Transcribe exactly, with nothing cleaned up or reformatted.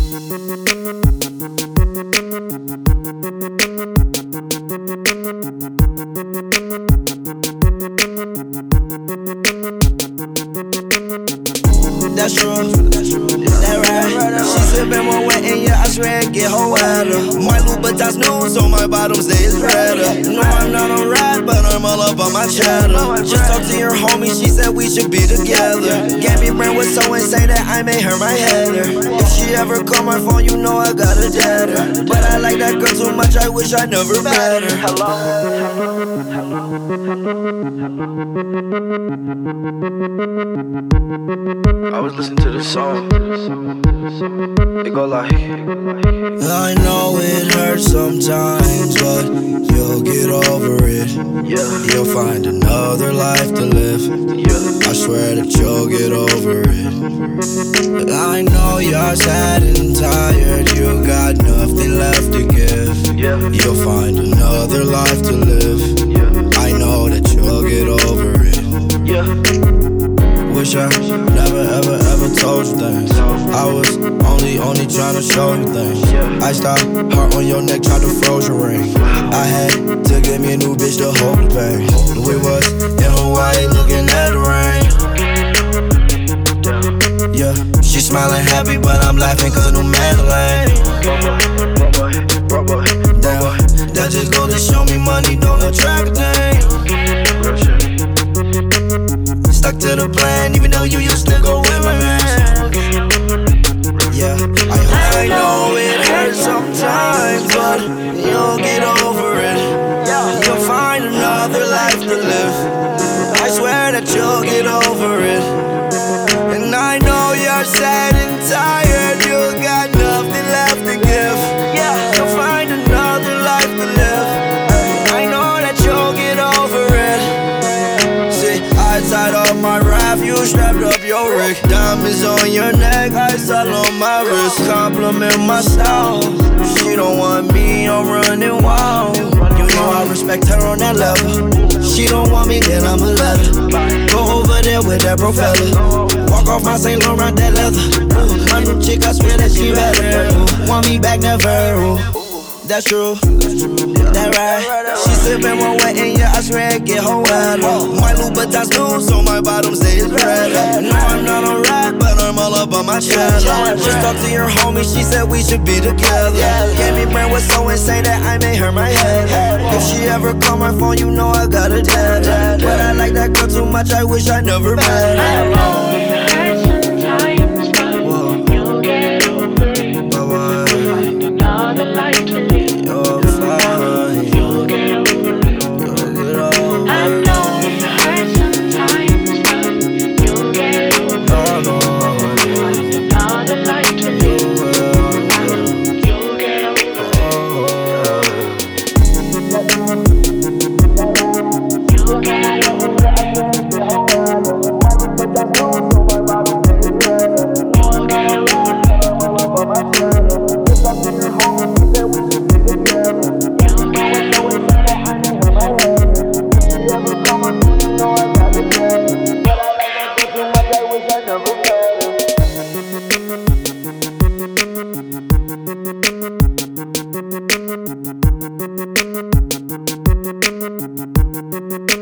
That's true, that right. She sippin' more wet and yeah, I swear it get her wetter. My Louboutins new, so my bottoms they is redder. No, I'm not on rap, but I'm all up on my cheddar. Just talked to your homie, she said we should be together. Gave me brain was so insane that I made her my header. If she ever call my phone, you know I got a deader. But I like that girl too much, I wish I never met her. Hello. I was listening to the song. It go like, I know it hurts sometimes, but you'll get over it. yeah, You'll find another life to live. yeah, I swear that you'll get over it. I know you're sad and tired, you got nothing left to give. yeah, You'll find another life to live. yeah, I know that you'll get over it. yeah. Wish I never ever ever told you things. I was only only trying to show you things. I stopped, heart on your neck, tried to froze your ring. I had to get me a new bitch to hold the pain. We was in Hawaii looking at the rain. Yeah, she smiling happy, but I'm laughing cause a new Madeline. Damn, that just goes to show me money don't attract a thing. Stuck to the plan, even though you used to go with my man. Yeah, I hope I know it hurts sometimes, but you'll get over it. You'll find another life to live. I swear that you'll get over it. And I know you're sad and tired, you got nothing left to give. You'll find another life to live. I know that you'll get over it. See, I tied up my rap, you strapped up your rig. Diamonds on your neck, ice all on my wrist. Compliment my style. She don't want me, I'm running wild. You know I respect her on that level. She don't want me, then I'ma let her go over there with that bro fella. Walk off my Saint Laurent, that leather. Ooh, my new chick, I swear that she better. Ooh, want me back, never. Ooh. That's true, that right. She sippin' more wet and yeah, I swear it get her wetter. My Louboutins new, so my bottoms they is redder. No, I'm not on rap, but I'm all up on my cheddar. Just talked to your homie, she said we should be together. Gave me brain was so insane that I made her my head. If she ever call my phone, you know I got a dead. But I like that girl too much, I wish I never met her. Thank you.